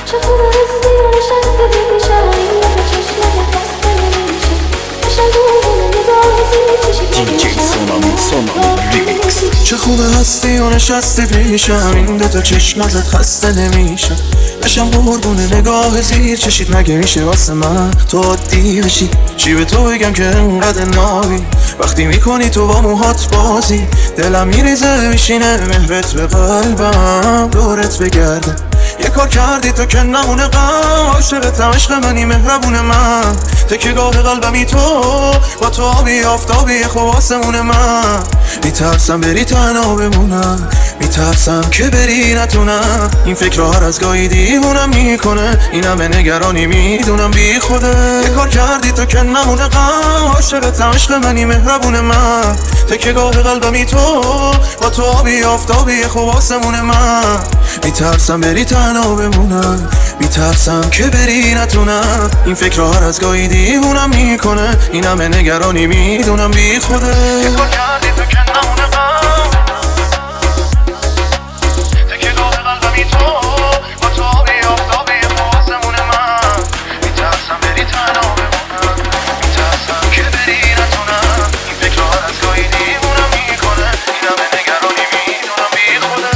چه خوب هستی و نشسته پیشم، این دفعه چشمت بسته نمیشه، قشنگ بودن نگاه زیر چشم DJ Sonami Remix. چه خوب هستی و نشستی پیشم، این دوتا چشم ازت خسته نمیشم، بشم قربون نگاه زیر چشید. مگه میشه واسه من تو عادی بشی؟ چی به تو بگم که انقدر نابی؟ وقتی میکنی تو با موهات بازی، دلم میریزه میشینه مهرت به قلبم دورت بگرده. یه کار کردی تو که نمونه غم، عاشقتم عشق منی مهربون من، تکیهگاه قلبمی تو، با تو آبی آفتابی خوب آسمون من. میترسم بری تنها بمونم، میترسم که بری نتونم، این فکر هر از گاهی دیوونم میکنه، این همه نگرانی میدونم بی خوده. یه کار کردی تو که نمونه غم، عاشقتم عشق منی مهربون من، تکیهگاه قلبمی تو، با تو آبی آفتابی خوب آسمون من. میترسم بری تنها بمونم، میترسم که بری نتونم، این فکر هر از گاهی دیوونم میکنه، این همه نگرانی میدونم بی خوده. یه کار کردی تو که نمونه غم، تکیهگاه قلبمی تو، با تو آبی آفتابی خوب آسمون من. میترسم بری تنها بمونم، میترسم که بری نتونم، این فکر هر از گاهی دیوونم میکنه، این همه نگرانی میدونم بی خوده.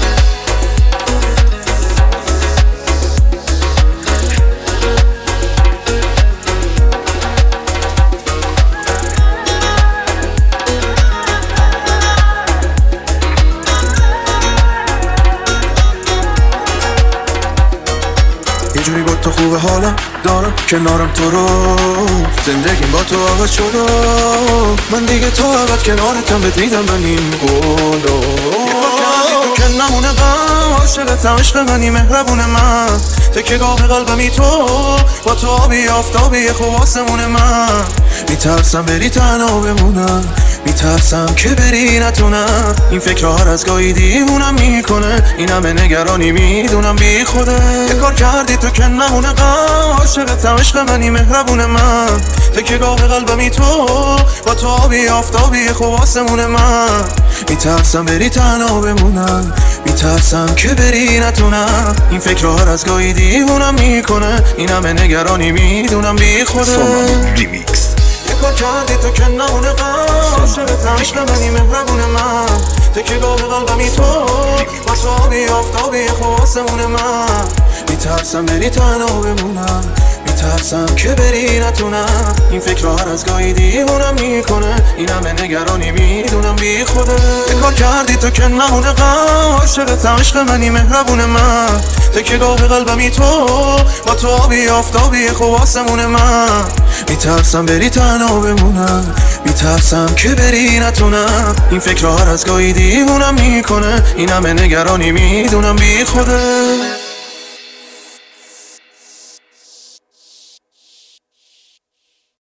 یه جوری با تو خوبه حالم دارم کنارم تو رو، زندگیم با تو آغاز شد، من دیگه تو ابد کنارتم، بهت میدم من این قولو. یه کار کردی تو که نمونه غم، عاشقتم عشق منی مهربون من، تکیهگاه قلبمی تو، با تو آبی آفتابی خوب آسمون من. میترسم بری تنها بمونم، میترسم که بری نتونم، این فکر هر از گاهی دیوونم میکنه، این همه نگرانی میدونم بی خوده. یه کار کردی تو که نمونه غم، عاشقتم عشق منی مهربون من، تکیهگاه قلبمی تو، با تو آبی آفتابی خوب آسمون من. میترسم بری تنها بمونم، میترسم که بری نتونم، این فکر هر از گاهی دیوونم میکنه، این همه نگرانی میدونم بی خوده. Sonami Remix. یه کار کردی تو که نمونه غم، عاشقتم عشق منی مهربون من، تکیهگاه قلبمی تو، با تو آبی آفتابی خوب آسمون من. میترسم بری تنها بمونم، میترسم که بری نتونم، این فکر هر از گاهی دیوونم میکنه، این همه نگرانی میدونم بی خوده. یه کار کردی تو که نمونه غم، عاشقتم عشق منی مهربون من، تکیهگاه قلبمی تو، با تو آبی آفتابی خوب آسمون من. میترسم بری تنها بمونم، میترسم که بری نتونم، این فکر هر از گاهی دیوونم میکنه، این همه نگرانی میدونم بی خوده.